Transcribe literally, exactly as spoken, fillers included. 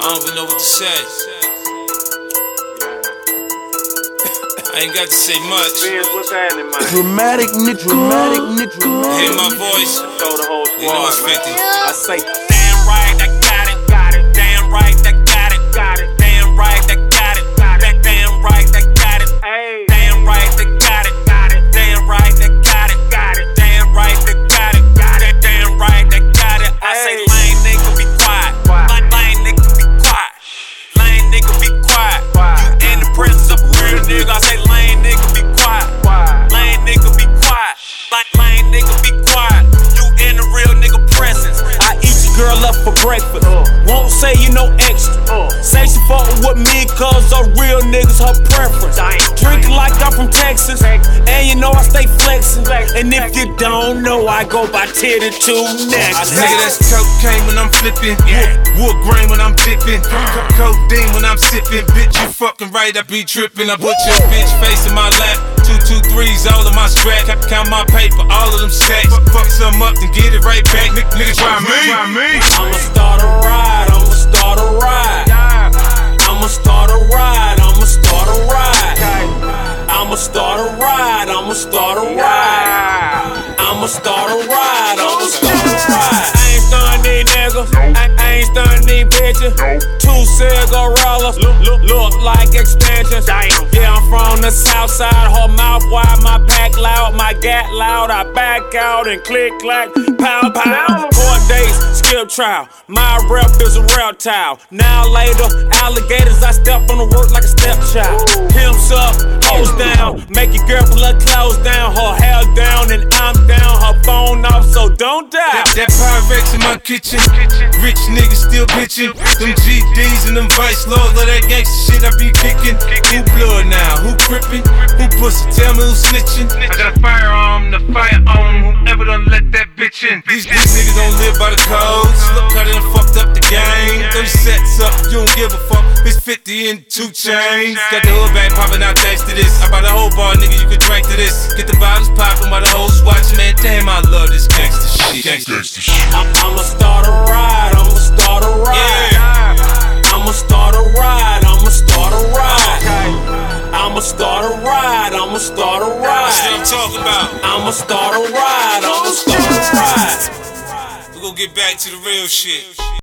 don't even know what to say. I ain't got to say much. What's happening, man? Dramatic nigga, dramatic nigga. Hear my voice? Throw the whole squad. You know it's fifty. I say, damn right, I got it, got it. Damn right, I got it, got it. Damn right, I got it, got it. Damn right, I got it. Hey. Damn right, I got it, got it. Damn right, I got it, got it. Damn right, I got it, got it. Damn right, I got it. I say, lame nigga, be quiet. Lame, lame nigga, be quiet. Lame nigga, be quiet. You in the presence of a real nigga. I say, lame nigga, be quiet. Lame nigga, be quiet. Lame, lame nigga, be quiet. You in the real nigga presence. I eat your girl up for breakfast. Uh. Won't say you no extra. Uh. Say she fuckin' with me cause a real nigga's her preference. Drinkin' like I'm from Texas. And you know I stay flexin'. And if you don't know, I go by Teddy two next. Nigga, that's cocaine when I'm flippin'. Yeah. Wood, wood grain when I'm dippin'. Co- codeine when I'm sippin'. Bitch, you fucking right, I be trippin'. I put your bitch face in my lap. Two, two, threes, all of my strap. Count my paper, all of them stacks. Fuck some up, then get it right back. N- nigga, try me. I'ma start a ride, I'ma start a ride. I'ma start a ride, I'ma start a ride. I'ma start a ride, I'ma start a ride. I'ma start a ride, I'ma start a ride. I ain't stunning these niggas, I, I ain't stunning these bitches. Two cigarillas, look, look, look like extensions. Yeah, I'm from the south side, her mouth wide, my pack loud, my gat loud. I back out and click clack, pow pow. Court dates, skip trial, my rep is a reptile. Now later, alligators, I step on the work like a stepchild. Pimps up, hoes down, make your girl pull her clothes down, her hair down, and I'm down, her phone off, so don't doubt. That, that Pyrex in my kitchen, rich niggas still pitching. Them G Ds and them Vice Lords, all that gangsta shit I be kicking. Who blood now? Who crippin'? Who pussy? Tell me who snitching? I got a firearm, the fire on whoever done let that bitch in. These, these niggas don't live by the codes. Look how they done fucked up the game. thirty sets up, you don't give a fuck. It's fifty and two chains. Got the hood bag poppin' out thanks to this. I bought a whole bar, nigga, you can drink to this. Get the bottles poppin' while the hoes watchin', man. Damn, I love this gangsta shit. Gangsta shit. I'ma start a ride, I'ma start a ride. Yeah. I'ma start a ride, I'ma start a ride. I'ma start a ride, I'ma start a ride. That's what I'm talking about. I'ma start a ride, I'ma start a ride. We're gonna get back to the real shit.